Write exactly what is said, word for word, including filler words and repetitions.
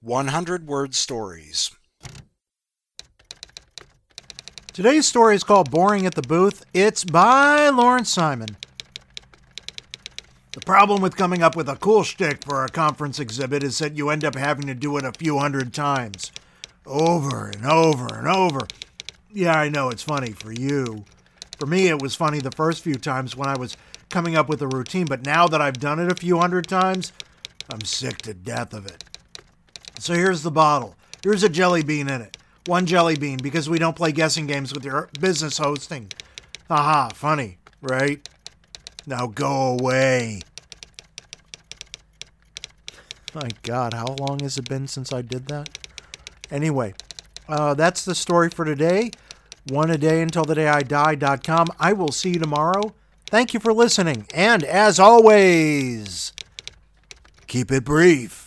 one hundred word stories. Today's story is called Boring at the Booth. It's by Lawrence Simon. The problem with coming up with a cool shtick for a conference exhibit is that you end up having to do it a few hundred times. Over and over and over. Yeah, I know, it's funny for you. For me, it was funny the first few times when I was coming up with a routine, but now that I've done it a few hundred times, I'm sick to death of it. So here's the bottle. Here's a jelly bean in it. One jelly bean, because we don't play guessing games with your business hosting. Haha, funny, right? Now go away. My God, how long has it been since I did that? Anyway, uh, that's the story for today. One a day until the day I die dot com. I will see you tomorrow. Thank you for listening. And as always, keep it brief.